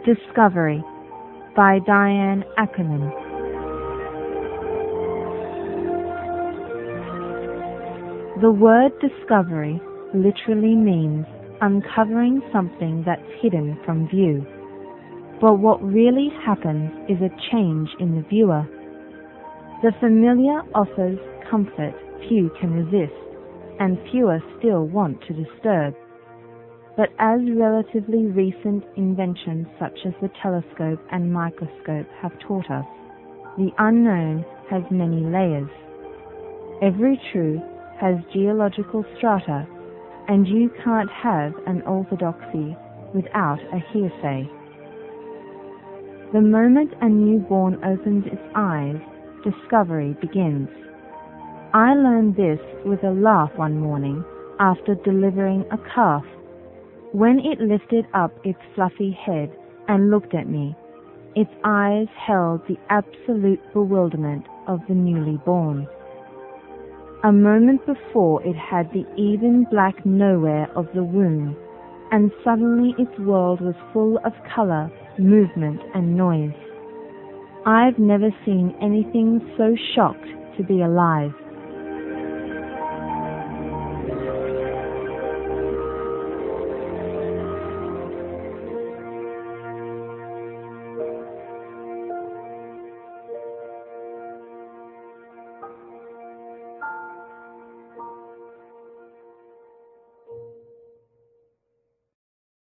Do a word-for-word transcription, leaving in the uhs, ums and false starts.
Discovery by Diane Ackerman. The word discovery literally means uncovering something that's hidden from view. But what really happens is a change in the viewer. The familiar offers comfort few can resist, and fewer still want to disturb. But as relatively recent inventions such as the telescope and microscope have taught us, the unknown has many layers. Every truth has geological strata, and you can't have an orthodoxy without a hearsay. The moment a newborn opens its eyes, discovery begins. I learned this with a laugh one morning after delivering a calf. When it lifted up its fluffy head and looked at me, its eyes held the absolute bewilderment of the newly born. A moment before it had the even black nowhere of the womb, and suddenly its world was full of color, movement, and noise. I've never seen anything so shocked to be alive.